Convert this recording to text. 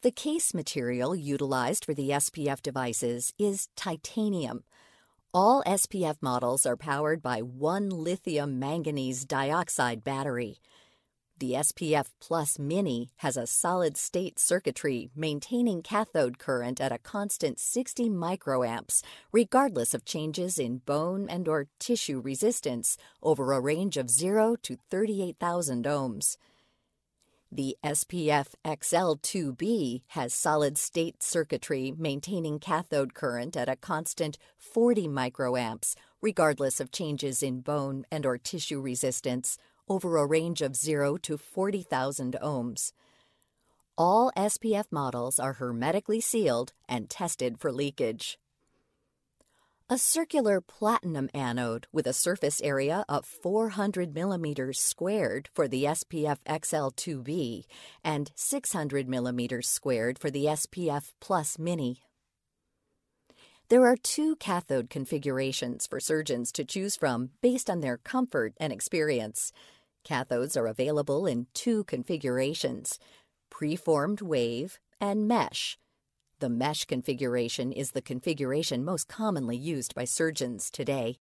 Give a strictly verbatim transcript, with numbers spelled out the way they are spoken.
The case material utilized for the S P F devices is titanium. All S P F models are powered by one lithium manganese dioxide battery. The S P F Plus Mini has a solid-state circuitry maintaining cathode current at a constant sixty microamps, regardless of changes in bone and or tissue resistance over a range of zero to thirty-eight thousand ohms. The S P F X L two B has solid-state circuitry maintaining cathode current at a constant forty microamps, regardless of changes in bone and or tissue resistance over a range of zero to forty thousand ohms. All S P F models are hermetically sealed and tested for leakage. A circular platinum anode with a surface area of four hundred millimeters squared for the S P F X L two B and six hundred millimeters squared for the S P F Plus Mini. There are two cathode configurations for surgeons to choose from based on their comfort and experience. Cathodes are available in two configurations: preformed wave and mesh. The mesh configuration is the configuration most commonly used by surgeons today.